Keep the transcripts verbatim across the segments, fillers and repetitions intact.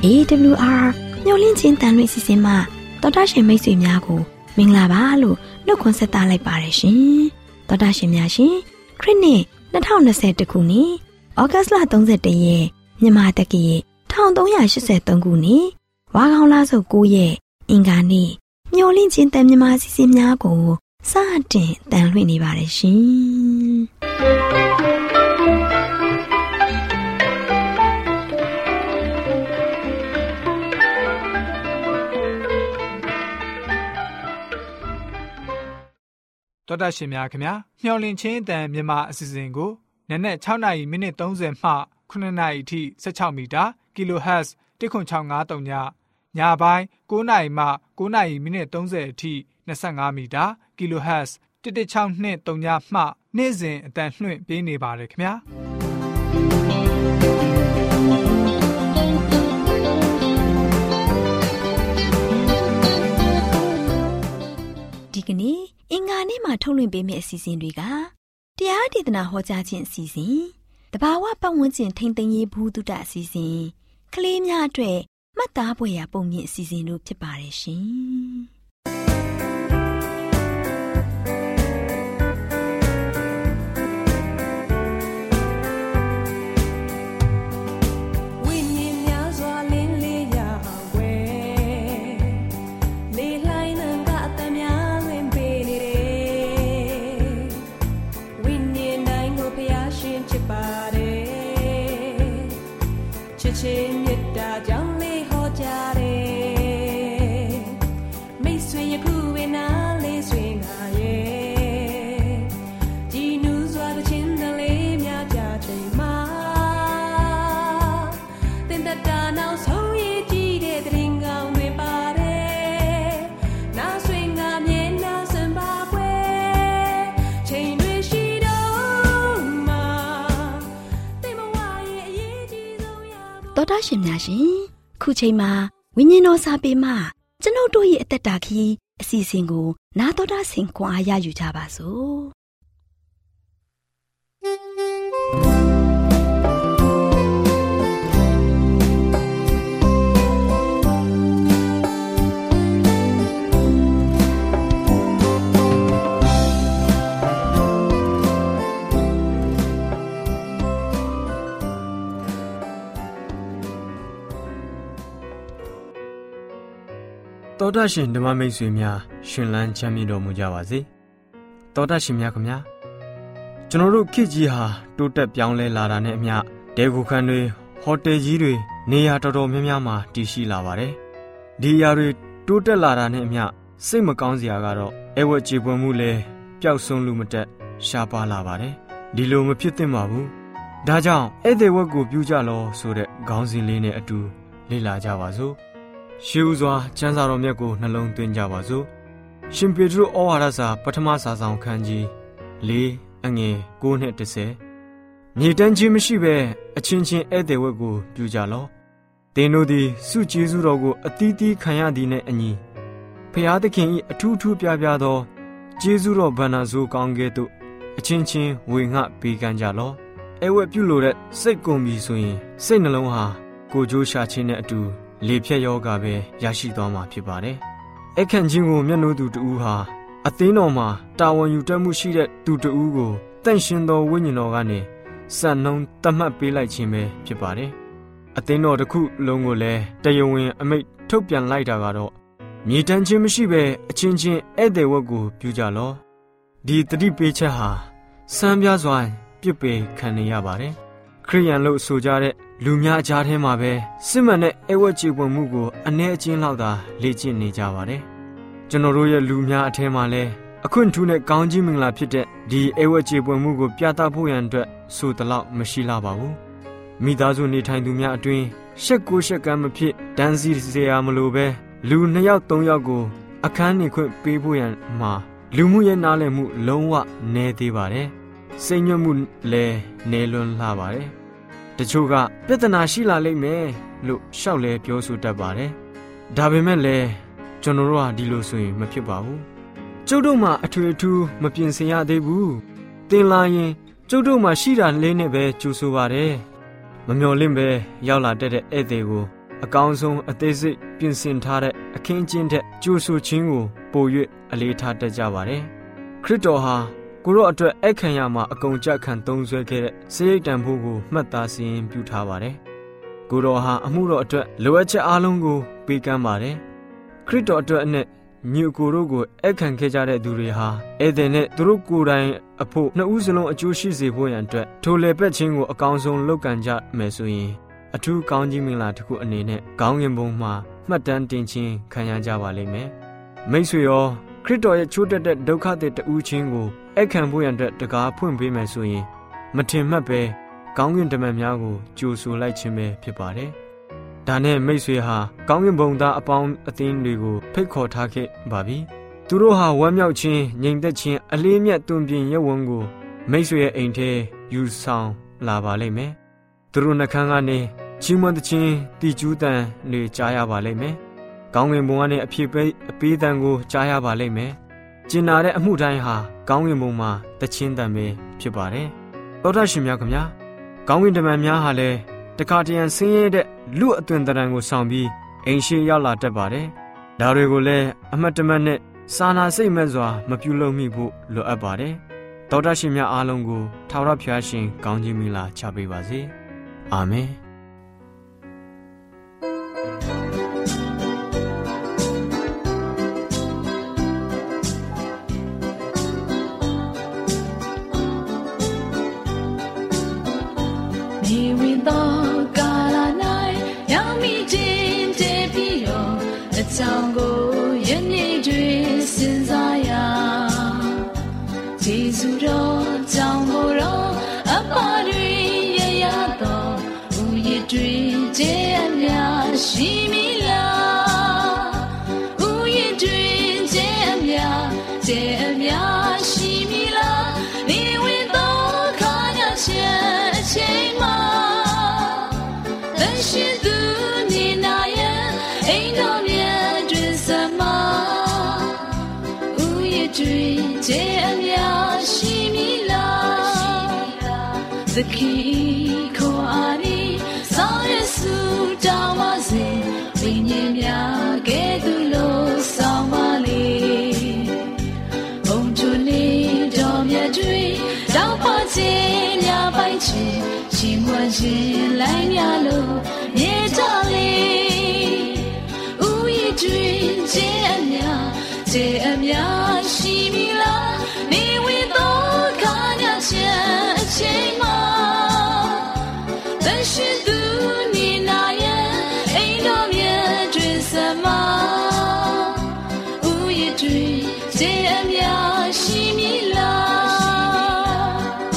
အေး ဒဘလျူ အာร์ မျော်လင့်ခြင်းတန်လွင့်စီစဉ်မှာတော်တာရှင်မိတ်ဆွေများကိုမင်္ဂလာပါလို့နှုတ်ခွန်းဆက်သလိုက်ပါတယ်ရှင်တော်တာရှင်များရှင်ခရစ်နှစ်၂၀၂၁ခုနှစ်ဩဂတ်လ၃၁ရက်မြန်မာတက္ကရာ၁၃၈၃ခုနှစ်ဝါခေါင်လဆုပ်၉ရက်အင်္ဂါနေ့မျော်လင့်ခြင်းတန်မြမစီစဉ်များကိုစတင်တန်လွင့်နေပါတယ်ရှင်တော်တာရှင်များခင်ဗျာမျော်လင့်ခြင်းအတန်မြန်မာအစီအစဉ်ကိုနက်နက်၆နာရီမိနစ်၃၀မှခုနှစ်နာရီအထိ၁၆မီတာ Kilohertz တစ်ခွန်၆၅၃ညညပိုင်း၉နာရီမှ၉နာရီမိနစ်၃၀အထိ၂၅မီတာ Kilohertz တစ်တစ်၆နှစ်၃ညမှနေ့စဉ်အတန်လွှင့်ပေးနေပါတယ်ခင်ဗျာဒီကနေ့အင်္ဂါနေ့မှာထုတ်လွှင့်ပေးမယ့်အစီအစဉ်တွေကတရားဒေသနာဟောကြားခြင်းအစီအစဉ်တဘာဝပတ်ဝန်းကျင်ထိန်းသိမ်းရေးဘူးတုဒအစီအစဉ်ကလေးများအတွက်မှတ်သားဖွယ်ရာပုံမြင့်အစီအစဉ်တို့ဖြစ်ပါတယ်ရှင်ချင်းမြတ်တာကြောင့်လေးဟောကြတယ်မိတ်ဆွေယခုဝေနာလေးဆွေငါရဲ့ဒီနူးစွာတဲ့ချင်းတလေးများကြချိန်မှာတင်တတာနောက်ဆုံးရည်ကြည့်တဲ့တရင်ကောင်းတွေပါတယ်နားဆွေငါမြင်နာစံပါကွယ်ချိန်တွေရှိတော့မှာတင်မဝရဲ့အရေးကြီးဆုံးရတော်တာရှင်များရှင်ခုချိန်မှာဝိညာဉ်တော်စာပေမှာကျွန်ုပ်တို့ရဲ့အသက်တာခရီးအစီအစဉ်ကိုနာတော်တာဆင်ခွန်အားရယူကြပါစို့တော်တာရှင်ဓမ္မမိတ်ဆွေများရှင်လန်းချမ်းမြေ့တော်မူကြပါစေတော်တာရှင်များခင်ဗျာကျွန်တော်တို့ခေတ်ကြီးဟာတိုးတက်ပြောင်းလဲလာတာနဲ့အမျှဒေဂူခန်းတွေဟိုတယ်ကြီးတွေနေရာတော်တော်များများမှာတည်ရှိလာပါတယ်ဒီအရာတွေတိုးတက်လာတာနဲ့အမျှစိတ်မကောင်းစရာကတော့အဲဝတ်ကြေပွန်မှုလဲပျောက်ဆုံးလို့မတက်ရှားပါလာပါတယ်ဒီလိုမဖြစ်သင့်ပါဘူးဒါကြောင့်ဧည့်သည်ဝတ်ကိုပြုကြလောဆိုတဲ့ခေါင်းစဉ်လေးနဲ့အတူလေ့လာကြပါစို့ရှေးဦးစွာကျမ်းစာတော်မြတ်ကိုနှလုံးသွင်းကြပါစို့ရှင်ပေတရုဩဝါဒစာပထမစာဆောင်ခန်းကြီး၄အငယ်၉နဲ့၁၀မြေတမ်းခြင်းမရှိဘဲအချင်းချင်းဧည့်သည်ဝတ်ကိုပြုကြလော့သင်တို့သည်စုကျေးဇူးတော်ကိုအသီးသီးခံရသည်နှင့်အညီဖျားသခင်၏အထူးထူးပြားပြားသောကျေးဇူးတော်ဗန္နာဆိုးကောင်းကဲ့သို့အချင်းချင်းဝေငှပေးကမ်းကြလော့ဧဝတ်ပြုလိုတဲ့စိတ်ကုန်ပြီဆိုရင်စိတ်နှလုံးဟာကိုကြိုးရှာခြင်းနဲ့အတူလေဖြတ်ယောဂပဲရရှိသွားမှာဖြစ်ပါတယ်။အခန့်ချင်းကိုမျက်နှာသူတူဟာအသင်းတော်မှာတာဝန်ယူတတ်မှုရှိတဲ့သူတူကိုတန့်ရှင်းသောဝိညာဉ်တော်ကနေစံနှုန်းတတ်မှတ်ပေးလိုက်ခြင်းပဲဖြစ်ပါတယ်။အသင်းတော်တစ်ခုလုံးကိုလည်းတရားဝင်အမိန့်ထုတ်ပြန်လိုက်တာကတော့မြေတမ်းချင်းမရှိဘဲအချင်းချင်းဧည့်သည်ဝတ်ကိုပြုကြလော့။ဒီတတိပေးချက်ဟာစံပြစွာပြစ်ပယ်ခံနေရပါတယ်။ခရိယန်လို့ဆိုကြတဲ့လူများအကြားထဲမှာပဲစစ်မှန်တဲ့ဧဝတ်ကြေပွန်မှုကိုအ ਨੇ အချင်းလောက်သာလေ့ကျင့်နေကြပါတယ်။ကျွန်တော်တို့ရဲ့လူများအထဲမှာလည်းအခွင့်ထူးနဲ့ကောင်းကြီးမင်္ဂလာဖြစ်တဲ့ဒီဧဝတ်ကြေပွန်မှုကိုပြသဖို့ရန်အတွက်ဆိုတလောက်မရှိလာပါဘူး။မိသားစုနေထိုင်သူများအတွင်းရှက်ကိုရှက်ကမ်းမဖြစ်တန်းစီစရာမလိုပဲလူနှစ်ယောက်သုံးယောက်ကိုအခန်းနေခွင့်ပေးဖို့ရန်မှာလူမှုရဲ့နားလည်မှုလုံးဝနည်းသေးပါတယ်။စိတ်ညွတ်မှုလည်းနည်းလွန်းလာပါတယ်။တချို့ကပြဿနာရှိလာလိမ့်မယ်လို့ရှောက်လဲပြောဆိုတတ်ပါတယ်။ဒါပေမဲ့လည်းကျွန်တော်တို့ဟာဒီလိုဆိုရင်မဖြစ်ပါဘူး။ကျုပ်တို့မှာအထွေအထူးမပြင်ဆင်ရသေးဘူး။တင်လာရင်ကျုပ်တို့မှာရှိတာလေးနဲ့ပဲကြိုးဆိုပါတယ်။မမျှော်လင့်ပဲရောက်လာတတ်တဲ့ဧည့်သည်ကိုအအကောင်းဆုံးအသေးစိတ်ပြင်ဆင်ထားတဲ့အခင်းကျင်းတဲ့ကြိုးဆူခြင်းကိုပို၍အလေးထားတတ်ကြပါတယ်ခရစ်တော်ဟာကိုရော့အတွက်အခမ်းရမှာအကုန်ကြခံသုံးဆွဲခဲ့တဲ့စရိတ်တန်ဖို့ကိုမှတ်သားစီရင်ပြုထားပါတယ်ကိုတော်ဟာအမှုတော်အတွက်လိုအပ်ချက်အလုံးကိုပေးကမ်းပါတယ်ခရစ်တော်အတွက်အနဲ့ညီအကိုတို့ကိုအခမ်းခဲ့ကြတဲ့သူတွေဟာဧဒင်နဲ့သူတို့ကိုယ်တိုင်အဖို့နှစ်ဦးစလုံးအကျိုးရှိစေဖို့ရန်အတွက်ထိုလေပတ်ခြင်းကိုအကောင်းဆုံးလုပ်ကံကြမယ်ဆိုရင်အထူးကောင်းကြီးမင်္ဂလာတစ်ခုအနေနဲ့ခေါင်းငင်ပုံမှာမှတ်တမ်းတင်ခြင်းခံရကြပါလိမ့်မယ်မိတ်ဆွေရောခရစ်တော်ရဲ့ချိုးတက်တဲ့ဒုက္ခတွေတူးချင်းကိုအခမ်းဖို့ရန်အတွက်တကားဖွင့်ပေးမယ်ဆိုရင်မထင်မှတ်ပဲကောင်းကင်တမန်များကိုကြိုဆိုလိုက်ခြင်းပဲဖြစ်ပါတယ်။ဒါနဲ့မိတ်ဆွေဟာကောင်းကင်ဘုံသားအပေါင်းအသင်းတွေကိုဖိတ်ခေါ်ထားခဲ့ပါပြီ။သူတို့ဟာဝမ်းမြောက်ခြင်း၊ငြိမ်သက်ခြင်းအလေးမြတ်တွင်ပြင်ရဝန်းကိုမိတ်ဆွေရဲ့အိမ်ထဲယူဆောင်လာပါလိမ့်မယ်။သူတို့နှခမ်းကနေချီးမွမ်းခြင်းတီကျူးတန်တွေကြားရပါလိမ့်မယ်။ကောင်းကင်ဘုံကနေအဖြစ်ပေးအပေးတန်ကိုကြားရပါလိမ့်မယ်။ကျင်နာတဲ့အမှုတိုင်းဟာကောင်းကင်ဘုံမှာတခြင်းတန်ပဲဖြစ်ပါတယ်။သောတာရှင်များခင်ဗျာကောင်းကင်တမန်များဟာလည်းတခါတရံဆင်းရဲတဲ့လူအသွင်တရံကိုဆောင်ပြီးအိမ်ရှိရောက်လာတတ်ပါတယ်။ဒါတွေကိုလည်းအမှတ်တမဲ့နဲ့စာနာစိတ်မဲ့စွာမပြုလုပ်မိဖို့လိုအပ်ပါတယ်။သောတာရှင်များအားလုံးကိုထာဝရဘုရားရှင်ကောင်းကြီးမင်္ဂလာချပေးပါစေ။အာမင်။ကြောင့်ကိုယနေ့တွင်စဉ်းစားရဂျေဇုတော်ကြောင့်ကိုတော့အပါတွင်ရရတော့ဥယျာဉ်တွင်ကျေအများရှိမည်လားဥယျာဉ်တွင်ကျေအများကျေအများရှိမည်လားနေဝင်တော့ခါရချက်အချိန်မှာတရှိသူနေနာရဲ့အိမ်တော်သခင်ခေါ်အားနေဆောင်ရစုတောင်းပါစေဝိညာဉ်များကဲ့သို့လို့ဆောင်ပါလေဘုံချွလေးတော်မြတ်တွေတောင်းပါခြင်းများပိုင်ခြင်းရှင်မွန်ခြင်းလိုက်များလို့မြေတလေးဥယျာဉ်တွင်ကျေအများကျေအများရှိမည်လားနေဝေသောခါညချက်အချိန်မှာရှိသူနေနာရဲ့အိမ်တော်မြတ်တွင်စမဥယျာဉ်တွင်ကျေအများရှိမည်လား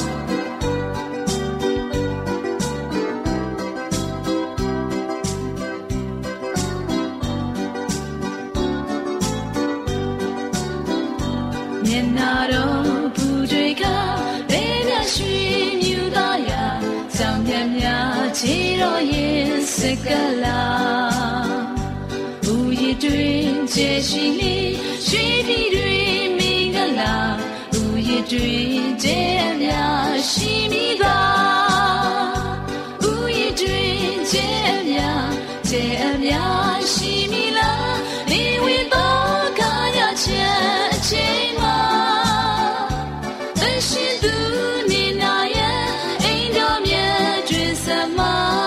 မျက်နာတော်ဘူးတွေကဘယ်နှရွှေမြူသားရာကြောင်မြတ်များချီတော်ရင်စကလာဥယျာဉ်တွင်ကျေရှိလေရွှေပြည်တွင်မင်္ဂလာဥယျာဉ်တွင်ကျေအများရှိမိသာဥယျာဉ်တွင်ကျေအများကျေအများရှိမိလားနေဝေသောခါရချက်အချိန်မှာတရှိသူနေနာရဲ့အိမ်တော်မြတ်တွင်စမ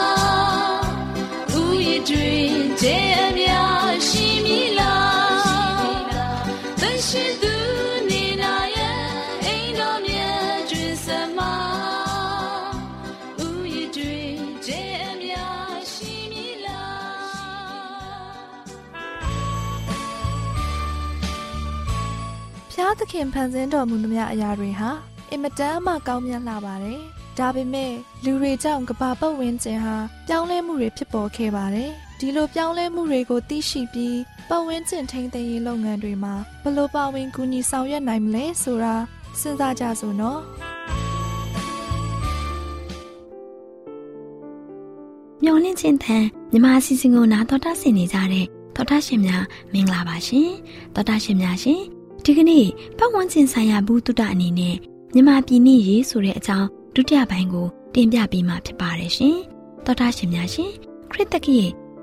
ဥယျာဉ်တွင်ကျေအများရှိမိလားတရှိသူနေနာရဲ့အိမ်တော်မြတ်တွင်စမဥယျာဉ်တွင်ကျေအများရှိမိလားဖျားသခင်ဖန်ဆင်းတော်မူသမျှအရာတွေဟာအင်မတန်မှကောင်းမြတ်လာပါတယ်ဒါပေမဲ့လူတွေကြောင့်ကမ္ဘာပတ်ဝန်းကျင်ဟာပြောင်းလဲမှုတွေဖြစ်ပေါ်ခဲ့ပါတယ်ဒီလိုပြောင်းလဲမှုတွေကိုသိရှိပြီးပတ်ဝန်းကျင်ထိန်းသိမ်းရေးလုပ်ငန်းတွေမှာဘယ်လိုပါဝင်ကူညီဆောင်ရွက်နိုင်မလဲဆိုတာစဉ်းစားကြစို့နော်မျော်လင့်ခြင်းတန်မြမအစီအစဉ်ကိုနားတော်တာဆင်နေကြတဲ့တော်တာရှင်များမင်္ဂလာပါရှင်တော်တာရှင်များရှင်ဒီကနေ့ပတ်ဝန်းကျင်ဆိုင်ရာဘူးတုဒအနေနဲ့မြမပြည်နေရေးဆိုတဲ့အကြောင်းဒုတိယပိုင်းကိုတင်ပြပေးမှာဖြစ်ပါတယ်ရှင်တော်တာရှင်များရှင်ခရစ်တက္ကရဲ့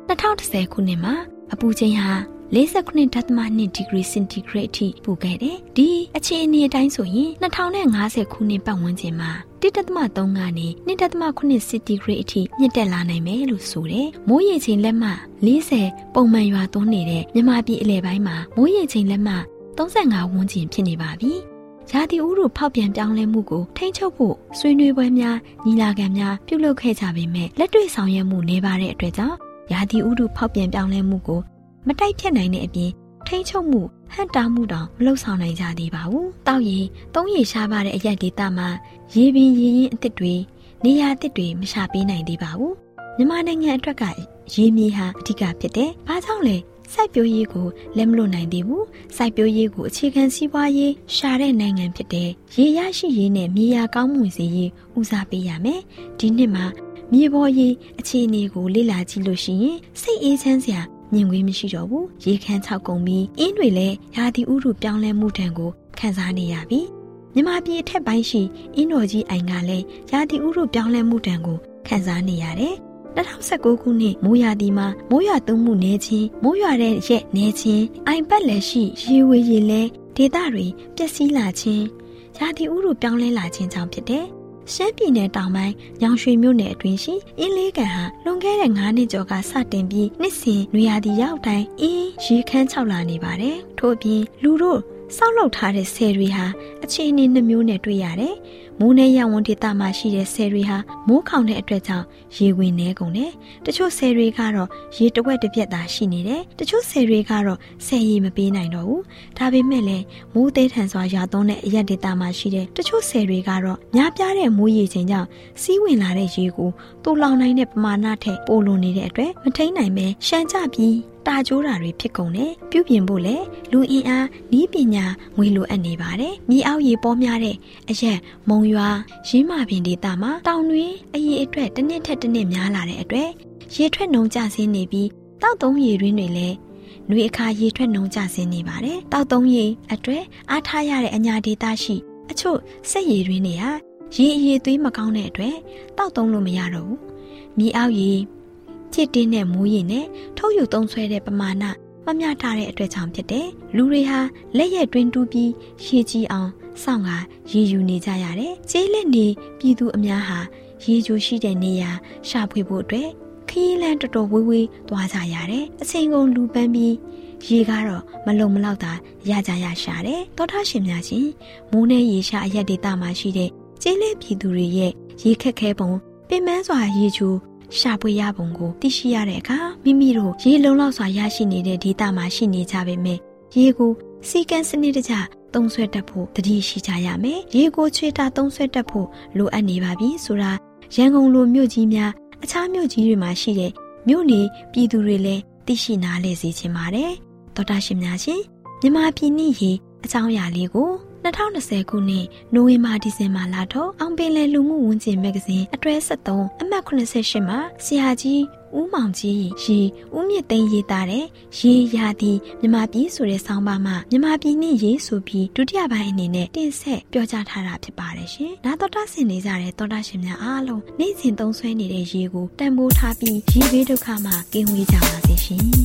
နှစ်ထောင်တစ်ဆယ်ခုနှစ်မှာအပူချိန်ဟာလေးဆယ်ခုနှစ်ဒသမ နှစ်ဒီဂရီစင်တီဂရိတ်အထိပူခဲ့တယ်။ဒီအခြေအနေအတိုင်းဆိုရင်နှစ်ထောင်နဲ့ငါးဆယ်ခုနှစ်ပတ်ဝန်းကျင်မှာတစ်ဒသမ သုံးကနေနှစ်ဒသမ ခုနှစ်စင်တီဂရိတ်အထိမြင့်တက်လာနိုင်မယ်လို့ဆိုတယ်။မိုးရေချိန်လက်မလေးဆယ်ပုံမှန်ရွာသွန်းနေတဲ့မြန်မာပြည်အလယ်ပိုင်းမှာမိုးရေချိန်လက်မသုံးဆယ်ငါဝန်းကျင်ဖြစ်နေပါပြီ။ရာသီဥတုဖောက်ပြန်ပြောင်းလဲမှုကိုထိန်းချုပ်ဖို့ဆွေးနွေးပွဲများညီလာခံများပြုလုပ်ခဲ့ကြပေမဲ့လက်တွေ့ဆောင်ရွက်မှုနေပါတဲ့အတွက်ကြောင့်ရာသီဥတုဖောက်ပြန်ပြောင်းလဲမှုကိုမတိုက်ဖြတ်နိုင်တဲ့အပြင်ထိန်းချုပ်မှုဟန့်တားမှုတောင်မလုပ်ဆောင်နိုင်ကြသေးပါဘူး။တောက်ရီသုံးရီရှားပါတဲ့အရက်ဒေသမှာရေပင်ရေရင်အသစ်တွေနေရာအသစ်တွေမရှာပေးနိုင်သေးပါဘူး။မြန်မာနိုင်ငံအတွက်ကရေမြေဟာအဓိကဖြစ်တယ်။ဘာကြောင့်လဲစိုက်ပျိုးရေးကိုလက်မလွတ်နိုင်သေးဘူး။စိုက်ပျိုးရေးကိုအခြေခံစီးပွားရေးရှာတဲ့နိုင်ငံဖြစ်တယ်။ရေရရှိရေးနဲ့မြေယာကောင်းမွန်စေရေးဦးစားပေးရမယ်။ဒီနှစ်မှာမြေပေါ်ရေးအခြေအနေကိုလေ့လာကြည့်လို့ရှိရင်စိတ်အေးချမ်းစရာမြင်ကွင်းမရှိတော့ဘူးရေခမ်းခြောက်ကုန်ပြီးအင်းတွေလည်းရာသီဥတုပြောင်းလဲမှုတံကိုခံစားနေရပြီမြန်မာပြည်အထက်ပိုင်းရှိအင်းတော်ကြီးအိုင်ကလည်းရာသီဥတုပြောင်းလဲမှုတံကိုခံစားနေရတယ်၂၀၁၉ခုနှစ်မိုးရာသီမှာမိုးရွာသွန်းမှုနည်းခြင်းမိုးရွာတဲ့ရက်နည်းခြင်းအိမ်ပတ်လည်းရှိရေဝေရေလဲဒေသတွေပျက်စီးလာခြင်းရာသီဥတုပြောင်းလဲလာခြင်းကြောင့်ဖြစ်တဲ့ရှမ်းပြည်နယ်တောင်ပိုင်းညောင်ရွှေမြို့နယ်အတွင်းရှိအင်းလေးကန်ဟာလွန်ခဲ့တဲ့ငါးနှစ်ကျော်ကစတင်ပြီးနှစ်စဉ်နွေရာသီရောက်တိုင်းအင်းရေခမ်းခြောက်လာနေပါတယ်။ထို့အပြင်လူတို့စောက်လုပ်ထားတဲ့ဆည်တွေဟာအခြေအနေနှမျိုးနဲ့တွေ့ရတယ်။မိုးနဲ့ရဝန်းဒေသမှာရှိတဲ့ဆည်တွေဟာမိုးခေါင်တဲ့အတွက်ကြောင့်ရေဝင်နေကုန်တယ်။တချို့ဆည်တွေကတော့ရေတဝက်တစ်ပြက်သာရှိနေတယ်။တချို့ဆည်တွေကတော့ဆည်ရေမပေးနိုင်တော့ဘူး။ဒါပေမဲ့လည်းမိုးသေးထန်စွာရွာသွန်းတဲ့အရက်ဒေသမှာရှိတဲ့တချို့ဆည်တွေကတော့များပြားတဲ့မိုးရေချိန်ကြောင့်စီးဝင်လာတဲ့ရေကိုတူလောင်နိုင်တဲ့ပမာဏထက်ပိုလွန်နေတဲ့အတွက်မထိန်နိုင်ပဲရှမ်းကြပြီးတာကျိုးတာတွေဖြစ်ကုန်တယ်ပြုပြင်ဖို့လေလူအင်အားနီးပညာငွေလိုအပ်နေပါတယ်မြေအောက်ရေပေါ်များတဲ့အရက်မုံရွာရင်းမာပင်ဒေသမှာတောင်တွင်အရေအတွက်တစ်နှစ်ထက်တစ်နှစ်များလာတဲ့အတွက်ရေထွက်နှုန်းကျဆင်းနေပြီးတောက်သုံးရေတွင်းတွေလည်းနှွေအခါရေထွက်နှုန်းကျဆင်းနေပါတယ်တောက်သုံးရေအတွက်အားထားရတဲ့အညာဒေသရှိအချို့စက်ရေတွင်းတွေဟာရေအရေသွေးမကောင်းတဲ့အတွက်တောက်သုံးလို့မရတော့ဘူးမြေအောက်ရေချစ်တင်းတဲ့မိုးရေနဲ့ထုတ်ယူသုံးဆွဲတဲ့ပမာဏမမျှတတဲ့အတွက်ကြောင့်ဖြစ်တယ်လူတွေဟာလက်ရက်တွင်းတူးပြီးရေကြီးအောင်စောင့်ကရေယူနေကြရတယ်ကျေးလက်နေပြည်သူအများဟာရေချိုရှိတဲ့နေရာရှာဖွေဖို့အတွက်ခရီးလမ်းတော်တော်ဝေးဝေးသွားကြရတယ်အချိန်ကုန်လူပန်းပြီးရေကတော့မလုံမလောက်တာရကြရရှာတယ်တောထားရှင်များချင်းမိုးနဲ့ရေရှာအရက်ဒေသမှာရှိတဲ့ကျေးလက်ပြည်သူတွေရဲ့ရေခက်ခဲပုံပင်ပန်းစွာရေချိုရှာဖွေရပုံကိုသိရှိရတဲ့အခါမိမိတို့ရေလုံလောက်စွာရရှိနေတဲ့ဒေသမှာရှိနေကြပေမဲ့ရေကိုစီကံစနစ်တကျသုံးဆွဲတတ်ဖို့တတိရှိကြရမယ်ရေကိုချွေတာသုံးဆွဲတတ်ဖို့လိုအပ်နေပါပြီဆိုတာရန်ကုန်လိုမြို့ကြီးများအခြားမြို့ကြီးတွေမှာရှိတဲ့မြို့နေပြည်သူတွေလည်းသိရှိနားလည်စေချင်ပါတယ်သောတာရှင်များရှင်မြန်မာပြည်နှင့်ရေအကြောင်းအရာလေးကို၂၀၂၀ခုနှစ်နိုဝင်ဘာဒီဇင်ဘာလထုတ်အောင်ပင်လယ်လူမှုဝန်ကျင်မဂ္ဂဇင်းအတွဲဆက်သုံးအမှတ်ခုနှစ်ဆယ့်ရှစ်မှာဆရာကြီးဦးမောင်ကြီးရေဦးမြင့်သိန်းရေးသားတဲ့ရေရာသီမြန်မာပြည်ဆိုတဲ့ဆောင်းပါးမှာမြန်မာပြည်နှင့်ရေဆိုပြီးဒုတိယပိုင်းအနေနဲ့တင်ဆက်ပြောကြားထားတာဖြစ်ပါတယ်ရှင်။နာတော်တာဆင်နေကြတဲ့သောတာရှင်များအားလုံးနေ့စဉ်သုံးဆွဲနေတဲ့ရေကိုတန်ဖိုးထားပြီးရေဘေးဒုက္ခမှာကင်းဝေးကြပါစေရှင်။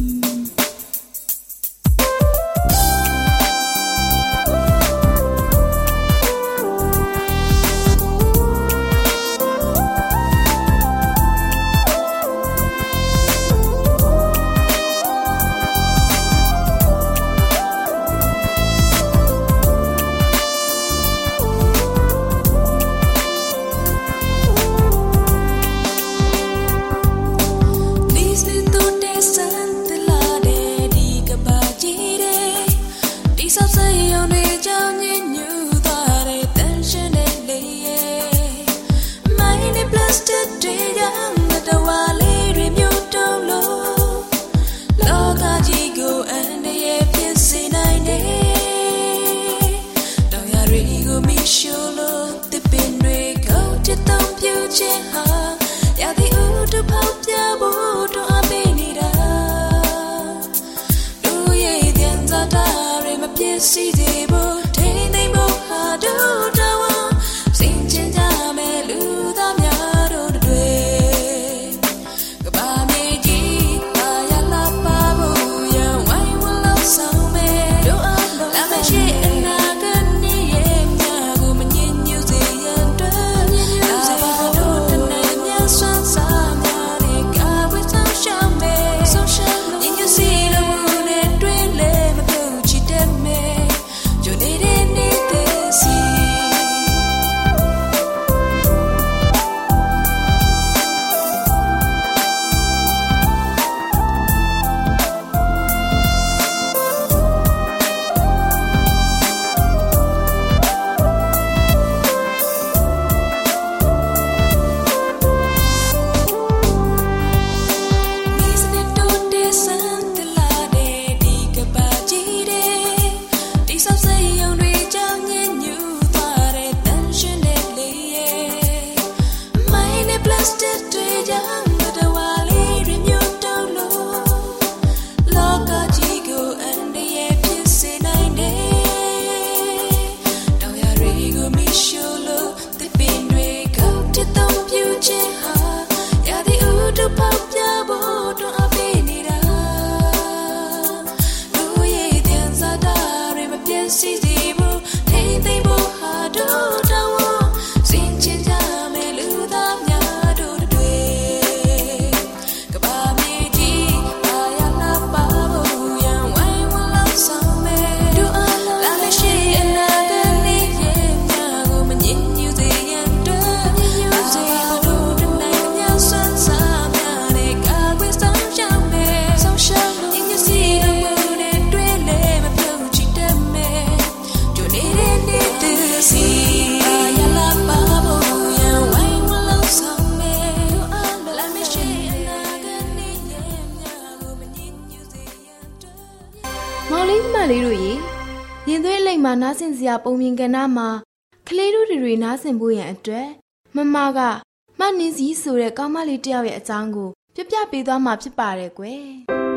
See the boat, take the boat, how do you sing? Jame, Luda, Miado, the way. Goodbye, me, မှာနားဆင်စရာပုံမြင်ကဏ္ဍမှာကလေးတို့တွေနားဆင်ဖို့ရန်အတွက်မမကမနင်းစီဆိုတဲ့ကောင်းမလေးတယောက်ရဲ့အကြောင်းကိုပြပြပေးသွားမှာဖြစ်ပါတယ်ကွယ်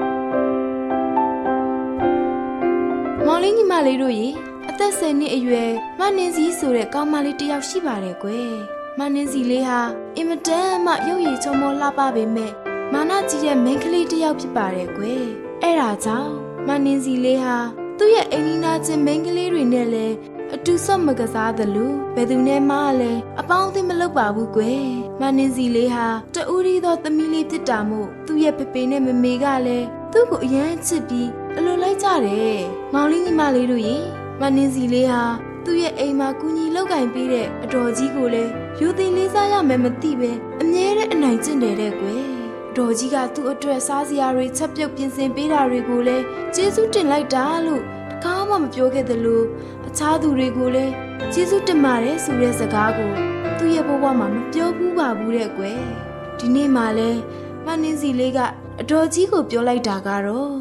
မောင်လေးညီမလေးတို့ရေအသက်ဆယ်နှစ်အရွယ်မနင်းစီဆိုတဲ့ကောင်းမလေးတယောက်ရှိပါတယ်ကွယ်မနင်းစီလေးဟာအင်မတန်မှရုပ်ရည်ချုံမောလှပပေမဲ့မာနကြီးတဲ့မိန်းကလေးတယောက်ဖြစ်ပါတယ်ကွယ်အဲ့ဒါကြောင့်မနင်းစီလေးဟာသူ့ရဲ့အိမ်နီးနားချင်းမိန်းကလေးတွေနဲ့လည်းအတူဆော့မကစားသလိုဘယ်သူနဲ့မှလည်းအပေါင်းအသင်းမလုပ်ပါဘူးကွယ်မနင်းစီလေးဟာတူရီသောသမီးလေးဖြစ်တာမို့သူ့ရဲ့ဖေဖေနဲ့မမေကလည်းသူ့ကိုအယမ်းချစ်ပြီးအလိုလိုက်ကြတယ်မောင်လေးညီမလေးတို့ရေမနင်းစီလေးဟာသူ့ရဲ့အိမ်မှာကူညီလောက်ကင်ပေးတဲ့အတော်ကြီးကိုလည်းယူသိလေးစားရမယ်မသိပဲအမြဲတမ်းအနိုင်ကျင့်တယ်တဲ့ကွယ်ဒေါ်ကြီးကသူ့အတွက်စားစရာတွေချက်ပြုတ်ပြင်ဆင်ပေးတာတွေကိုလည်းကျေးဇူးတင်လိုက်တာလို့တကားမှမပြောခဲ့သလိုအခြားသူတွေကိုလည်းကျေးဇူးတင်ပါတယ်ဆိုတဲ့စကားကိုသူ့ရဲ့ဘဝမှာမပြောဘူးပါဘူးတဲ့ကွယ်ဒီနေ့မှလည်းမနင်းစီလေးကအတော်ကြီးကိုပြောလိုက်တာကတော့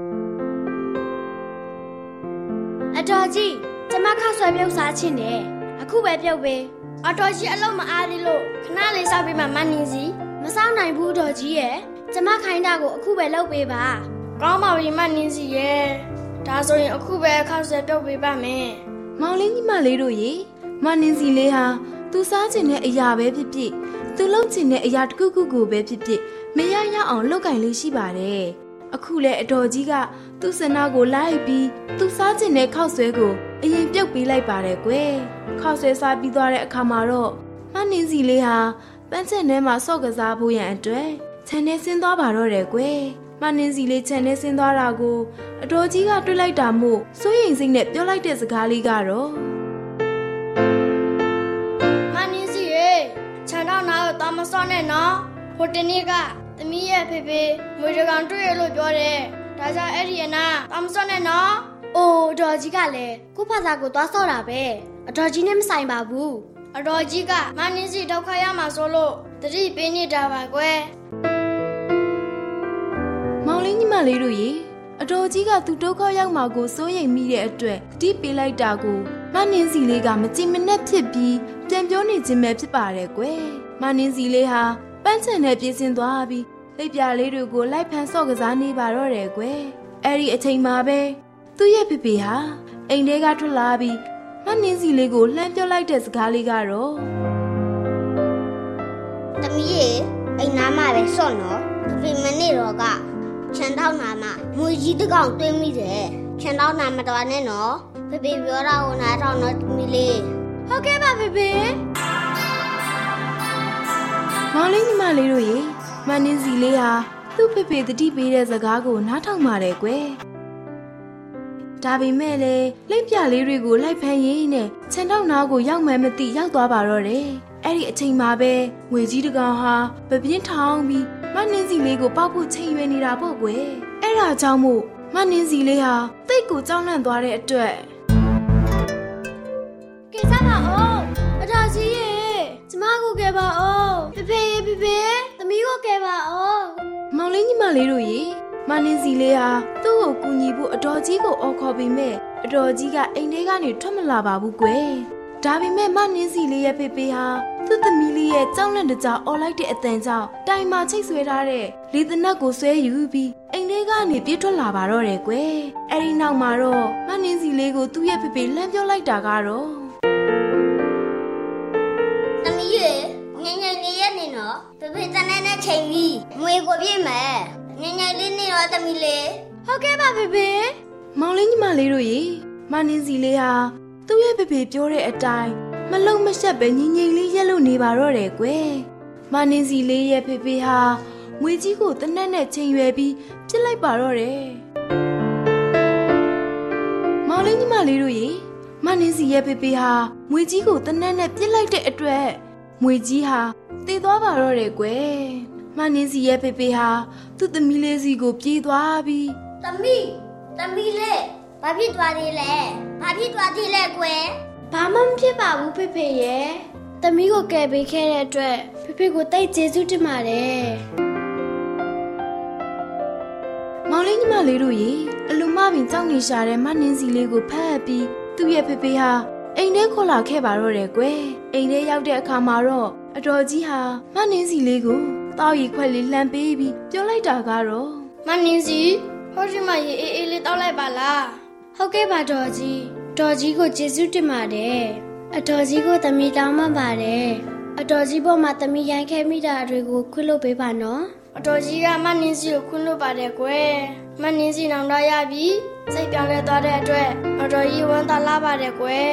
အတော်ကြီးကျမခောက်ဆွဲပြုတ်စားခြင်းတယ်အခုပဲပြုတ်ပေးအတော်ကြီးအလုံးမအားသေးလို့ခဏလေးစောက်ပေးမှမနင်းစီမစောင့်နိုင်ဘူးတော်ကြီးရဲ့ကျမခိုင်းတာကိုအခုပဲလုပ်ပေးပါကောင်းပါပြီမနင်းစီရဲ့ဒါဆိုရင်အခုပဲခောက်ဆွဲပြုတ်ပေးပါမယ်မောင်လေးညီမလေးတို့ရေမနင်းစီလေးဟာသူစားချင်တဲ့အရာပဲဖြစ်ဖြစ်သူလုပ်ချင်တဲ့အရာတစ်ခုခုကိုပဲဖြစ်ဖြစ်မရရအောင်လုပ်ကင်လေးရှိပါတယ်အခုလဲအတော်ကြီးကသူ့စနာကိုလိုက်ပြီးသူစားချင်တဲ့ခောက်ဆွဲကိုအရင်ပြုတ်ပေးလိုက်ပါတယ်ကွယ်ခောက်ဆွဲစားပြီးသွားတဲ့အခါမှာတော့မနင်းစီလေးဟာပန်းချက်ထဲမှာဆော့ကစားဖို့ရန်အတွက်ခြံထဲဆင်းသွားပါတော့တယ်ကွယ်မနင်းစီလေးခြံထဲဆင်းသွားတာကိုအတော်ကြီးကတွေ့လိုက်တာမို့စိုးရိမ်စိတ်နဲ့ပြောလိုက်တဲ့စကားလေးကတော့မနင်းစီရေခြံတော့နားကိုသွားမစော့နဲ့နော်ဟိုတနေ့ကသမီးရဲ့ဖေဖေမွေးတကောင်တွေ့ရလို့ပြောတယ်ဒါကြောင့်အဲ့ဒီအနာသွားမစော့နဲ့နော်အိုးတော်ကြီးကလည်းကိုဖသာကိုသွားစော့တာပဲအတော်ကြီးနဲ့မဆိုင်ပါဘူးအတော်ကြီးကမနင်းစီဒုက္ခရမှာဆိုလို့တတိပေးနေတာပါကွယ်မောင်လေးညီမလေးတို့ရေအတော်ကြီးကသူဒုက္ခရောက်မှာကိုစိုးရိမ်မိတဲ့အတွက်တိပေးလိုက်တာကိုမနင်းစီလေးကမကြင်မနဲ့ဖြစ်ပြီးပြန်ပြောနေခြင်းပဲဖြစ်ပါတယ်ကွယ်မနင်းစီလေးဟာပန်းချန်နဲ့ပြေးစင်သွားပြီးလက်ပြလေးတွေကိုလိုက်ဖန်ဆော့ကစားနေပါတော့တယ်ကွယ်အဲ့ဒီအချိန်မှာပဲသူ့ရဲ့ဖေဖေဟာအိမ်ထဲကထွက်လာပြီးမနင်းစီလေးကိုလှမ်းပြောလိုက်တဲ့စကားလေးကတော့သမီးရေအိမ်နားမှာပဲဆော့နော်ဖေဖေမနေ့တော့ကခြံထောက်နာမှာမွေကြီးတကောင်တွင်းမိတယ်ခြံထောက်နာမတော်နဲ့နော်ဖေဖေပြောတာကိုနားထောင်တော့သမီးလေးဟုတ်ကဲ့ပါဖေဖေမောင်လေးညီမလေးတို့ရေမနင်းစီလေးဟာသူ့ဖေဖေတတိပေးတဲ့စကားကိုနားထောင်ပါတယ်ကွယ်ဒါပေမဲ့လည်းလက်ပြလေးတွေကိုလိုက်ဖမ်းရင်းနဲ့ခြံထောက်နားကိုရောက်မှန်းမသိရောက်သွားပါတော့တယ်အဲ့ဒီအချိန်မှာပဲငွေကြီးတကောင်ဟာပပြင်းထောင်ပြီးမနင်းစီလေးကိုပေါက်ဖို့ချိန်ရွယ်နေတာပေါ့ကွယ်အဲ့ဒါကြောင့်မို့မနင်းစီလေးဟာတိတ်ကိုကြောက်လန့်သွားတဲ့အတွက်ကဲစားပါဦးအထာကြီးရေကျမကိုကဲပါဦးဖေဖေရေဖေဖေသမီးကိုကဲပါဦးမောင်လေးညီမလေးတို့ရေမနင်းစီလေးဟာသူ့ကိုကူညီဖို့အတော်ကြီးကိုအော်ခေါ်ပြီးမဲ့အတော်ကြီးကအိမ်ထဲကနေထွက်မလာပါဘူးကွယ်ဒါပေမဲ့မနင်းစီလေးရဲ့ဖေဖေဟာသူ့သမီးလေးရဲ့ကြောက်လန့်တကြားအော်လိုက်တဲ့အတန်ကြောင့်တိုင်မှာချိတ်ဆွဲထားတဲ့လေသနက်ကိုဆွဲယူပြီးအိမ်ထဲကနေပြေးထွက်လာပါတော့တယ်ကွယ်အဲ့ဒီနောက်မှာတော့မနင်းစီလေးကိုသူ့ရဲ့ဖေဖေလှမ်းပြောလိုက်တာကတော့သမီးရေငယ်ငယ်လေးရဲ့နေနော်ဖေဖေတန်းနဲ့ချိန်ပြီးငွေကိုပြည့်မယ်ငယ်ငယ်လေးနေတော့သမီးလေးဟုတ်ကဲ့ပါဖေဖေမောင်လေးညီမလေးတို့ရေမနင်းစီလေးဟာသူ့ရဲ့ဖေဖေပြောတဲ့အတိုင်းမလုံမရှက်ပဲငြိမ်ငြိမ်လေးရက်လို့နေပါတော့တယ်ကွယ်မနင်းစီလေးရဲ့ဖေဖေဟာငွေကြီးကိုတနက်နဲ့ချိန်ရွယ်ပြီးပြစ်လိုက်ပါတော့တယ်မောင်လေးညီမလေးတို့ရေမနင်းစီရဲ့ဖေဖေဟာငွေကြီးကိုတနက်နဲ့ပြစ်လိုက်တဲ့အတွက်ငွေကြီးဟာတည်သွားပါတော့တယ်ကွယ်မနင်းစီရဲ့ဖေဖေဟာသူ့သမီးလေးစီကိုပြေးသွားပြီးသမီးသမီးလေးဘာဖြစ်သွားသေးလဲဘာဖြစ်သွားသေးလဲကွယ်ဘာမှမဖြစ်ပါဘူးဖေဖေရဲ့သမီးကိုကယ်ပေးခဲ့တဲ့အတွက်ဖေဖေကိုတိတ်ကျေးဇူးတင်ပါတယ်မောင်လေးညီမလေးတို့ရေအလူမပင်ကြောက်နေရှာတဲ့မနင်းစီလေးကိုဖတ်ပြီးတသူ့ရဲ့ဖေဖေဟာအိမ်ထဲခေါ်လာခဲ့ပါတော့တယ်ကွယ်အိမ်ထဲရောက်တဲ့အခါမှာတော့အတော်ကြီးဟာမနှင်းစီလေးကိုတောက်ရီခွက်လေးလှမ်းပေးပြီးပြောလိုက်တာကတော့မနှင်းစီဟောဒီမှာရေအေးအေးလေးတောက်လိုက်ပါလားဟုတ်ကဲ့ပါတော်ကြီးတော်ကြီးကိုကျေးဇူးတင်ပါတယ်အတော်ကြီးကိုသမီးတောင်းမှပါတယ်အတော်ကြီးပေါ်မှာသမီးရိုင်းခဲမိတာတွေကိုခွင့်လို့ပေးပါနော်အတော်ကြီးကမနှင်းစီကိုခွင့်လို့ပါတယ်ကွယ်မနှင်းစီနောင်တရပြီစိတ်ပြောင်းလဲသွားတဲ့အတွက်အတော်ကြီးဝမ်းသာလာပါတယ်ကွယ်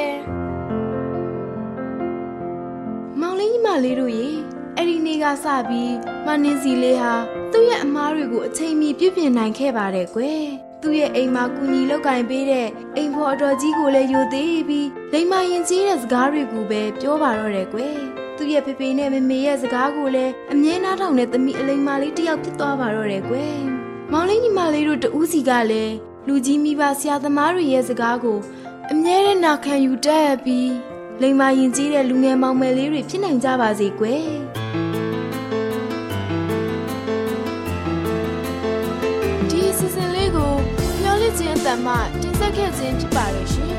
မောင်လေးညီမလေးတို့ရေအဲ့ဒီနေ့ကစပြီးမနှင်းစီလေးဟာသူ့ရဲ့အမားတွေကိုအချိန်မီပြုပြင်နိုင်ခဲ့ပါတယ်ကွယ်သူ့ရဲ့အိမ်မှာကူညီလုပ်ကင်ပေးတဲ့အိမ်ဖော်အတော်ကြီးကိုလည်းယိုသေးပြီးလိမ္မာရင်ကြီးတဲ့စကားတွေကိုပဲပြောပါတော့တယ်ကွယ်သူ့ရဲ့ဖေဖေနဲ့မေမေရဲ့စကားကိုလည်းအမြဲနားထောင်တဲ့သမီးအလိမ္မာလေးတစ်ယောက်ဖြစ်သွားပါတော့တယ်ကွယ်မောင်လေးညီမလေးတို့တဦးစီကလည်းလူကြီးမိဘဆရာသမားတွေရဲ့စကားကိုအမြဲတမ်းနာခံယူတတ်ပြီးလိမ္မာရင်ကြီးတဲ့လူငယ်မောင်မယ်လေးတွေဖြစ်နိုင်ကြပါစေကွယ်ဒီစီစဉ်လေးကိုမျော်လင့်ခြင်းအတ္တမှတင်ဆက်ခဲ့ခြင်းဖြစ်ပါရဲ့ရှင်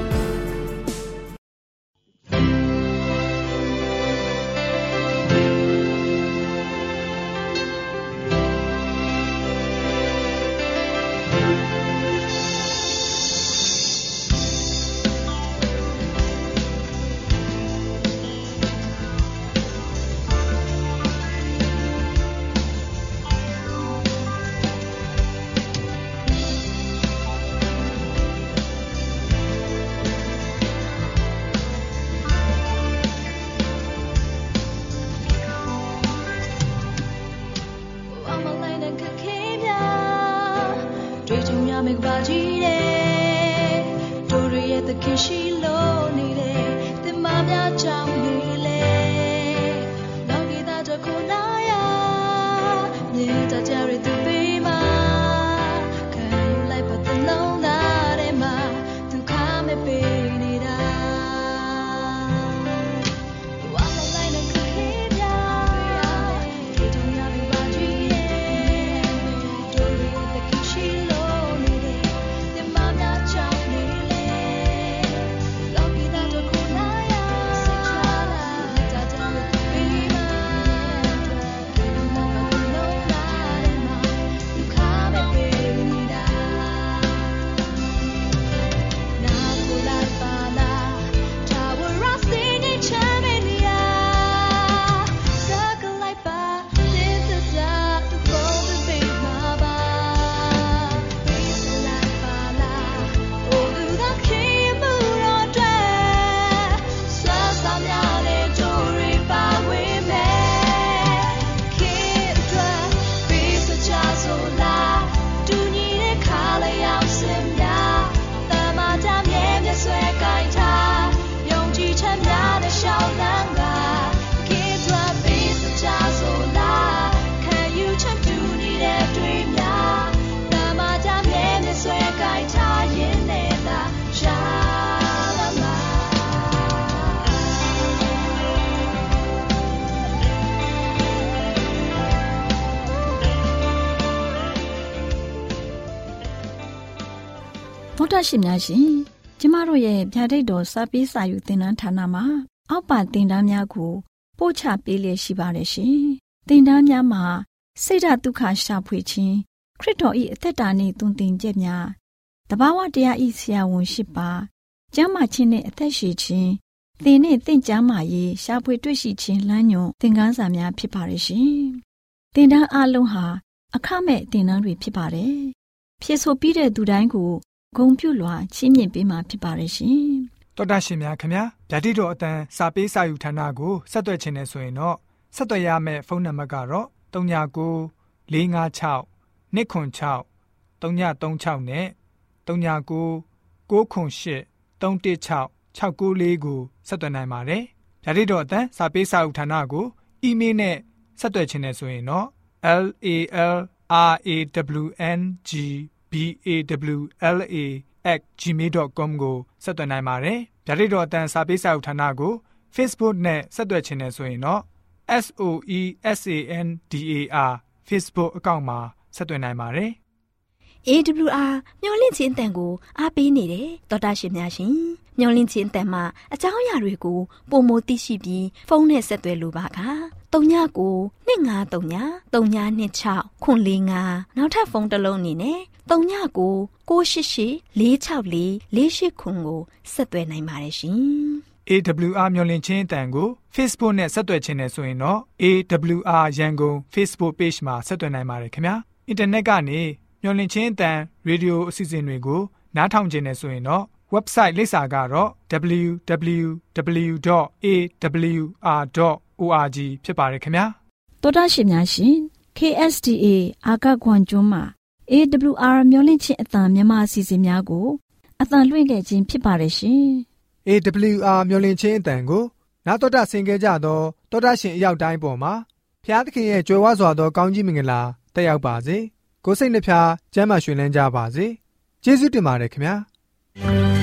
သောတာရှင်များရှင်ကျမတို့ရဲ့ဗျာဒိတ်တော်စာပေးစာယူသင်တန်းဌာနမှာအောက်ပါသင်တန်းများကိုပို့ချပေးလျက်ရှိပါတယ်ရှင်သင်တန်းများမှာစိတ်ဓာတ်ဒုက္ခရှာဖွေခြင်းခရစ်တော်၏အသက်တာနှင့်သွန်သင်ချက်များတဘာဝတရား၏ဆရာဝန်ရှိပါကျမ်းမာခြင်းနှင့်အသက်ရှိခြင်းသင်နှင့်သင်ကျမ်းမာရေးရှာဖွေတွေ့ရှိခြင်းလမ်းညွန်သင်ခန်းစာများဖြစ်ပါတယ်ရှင်သင်တန်းအလုံးဟာအခမဲ့သင်တန်းတွေဖြစ်ပါတယ်ဖြစ်ဆိုပြီးတဲ့သူတိုင်းကိုဂုဏ်ပြုလွှာချီးမြှင့်ပေးမှာဖြစ်ပါတယ်ရှင်။တော်တာရှင်များခင်ဗျာဗျာဒိတ်တော်အတန်းစာပေးစာယူဌာနကိုဆက်သွယ်ခြင်းနဲ့ဆိုရင်တော့ဆက်သွယ်ရမယ့်ဖုန်းနံပါတ်ကတော့သုံး၉လေးငါးခြောက်၂ခွန်ခြောက်သုံး၃၆နဲ့သုံး၉ကိုးခွန်ရှစ်သုံး၁၆၆၉လေးကိုဆက်သွယ်နိုင်ပါတယ်။ဗျာဒိတ်တော်အတန်းစာပေးစာယူဌာနကိုအီးမေးလ်နဲ့ဆက်သွယ်ခြင်းနဲ့ဆိုရင်တော့ L A L R A W N G B A W L A at gmail dot com ကိုဆက်သွယ်နိုင်ပါတယ်။ဗျာဒိတ်တော်အတန်းစာပေးစာယူဌာနကို Facebook နဲ့ဆက်သွယ်ခြင်းနဲ့ဆိုရင်တော့ S O E S A N D A R Facebook အကောင့်မှာဆက်သွယ်နိုင်ပါတယ်။အေး ဒဘလျူ အာ မျော်လင့်ခြင်းအတန်ကိုအားပေးနေတယ်တော်တာရှင်များရှင်မျော်လင့်ခြင်းအတန်မှာအကြောင်းအရာတွေကိုပုံမသိရှိပြီးဖုန်းနဲ့ဆက်သွယ်လိုပါကတုံညကိုနှစ်ငါတုံညတုံညနှစ်ချောက်ခွန်လေးငါနောက်ထပ်ဖုန်းတစ်လုံးအနေနဲ့တုံညကိုကိုရှိရှိလေးချောက်လေးလေးရှိခွန်ကိုဆက်သွယ်နိုင်ပါတယ်ရှင်အေး ဒဘလျူ အာ မျော်လင့်ခြင်းအတန်ကို Facebook နဲ့ဆက်သွယ်ခြင်းနဲ့ဆိုရင်တော့ အေး ဒဘလျူ အာ ရန်ကုန် Facebook Page မှာဆက်သွယ်နိုင်ပါတယ်ခင်ဗျာအင်တာနက်ကနေမျော်လင့်ခြင်းအတန်ရေဒီယိုအစီအစဉ်တွေကိုနားထောင်ခြင်းနဲ့ဆိုရင်တော့ website လိပ်စာကတော့ ဒဘလျူ ဒဘလျူ ဒဘလျူ ဒေါ့ အေး ဒဘလျူ အာ ဒေါ့ အို အာร์ ဂျီ ဖြစ်ပါတယ်ခင်ဗျာတော်တာရှင်များရှင် ကေ အက်စ် တီ အေ အာကခွန်ကျွန်းမှာ အေ ဒဘလျူ အာ မျော်လင့်ခြင်းအတန်မြန်မာအစီအစဉ်များကိုအတန်လွှင့်ခဲ့ခြင်းဖြစ်ပါတယ်ရှင်အေ ဒဘလျူ အာ မျော်လင့်ခြင်းအတန်ကိုနားတော်တာဆင်ခဲ့ကြတော့တော်တာရှင်အရောက်တိုင်းပေါ်မှာဖျားသခင်ရဲ့ကြွယ်ဝစွာသောကောင်းကြီးမင်္ဂလာတက်ရောက်ပါစေကိုယ်စိတ်နှဖျားကျမ်းမာရွှင်လန်းကြပါစေကျေးဇူးတင်ပါတယ်ခင်ဗျာ